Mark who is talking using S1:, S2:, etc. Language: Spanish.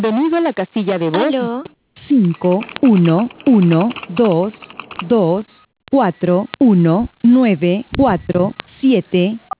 S1: Bienvenido a la casilla de voz.
S2: Aló.
S1: 5 1 1 2 2 4 1 9 4 7